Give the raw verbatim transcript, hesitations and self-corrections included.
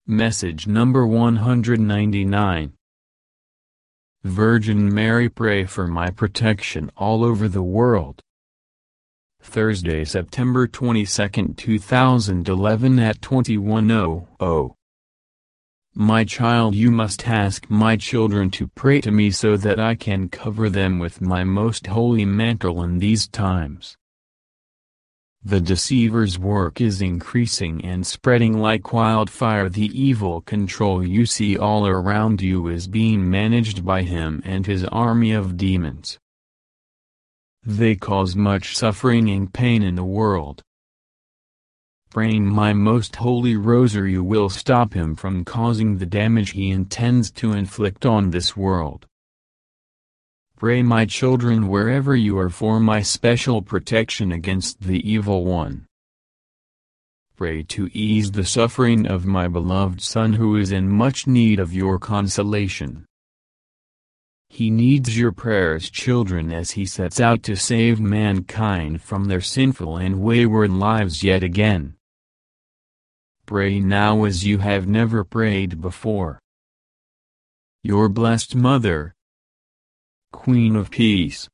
Message number one hundred ninety-nine. Virgin Mary, pray for my protection all over the world. Thursday, September twenty-second, two thousand eleven at twenty-one hundred. My child, you must ask my children to pray to me so that I can cover them with my most holy mantle in these times. The deceiver's work is increasing and spreading like wildfire. The evil control you see all around you is being managed by him and his army of demons. They cause much suffering and pain in the world. Praying my most holy rosary will stop him from causing the damage he intends to inflict on this world. Pray, my children, wherever you are, for my special protection against the evil one. Pray to ease the suffering of my beloved son, who is in much need of your consolation. He needs your prayers, children, as he sets out to save mankind from their sinful and wayward lives yet again. Pray now as you have never prayed before. Your blessed Mother, Queen of Peace,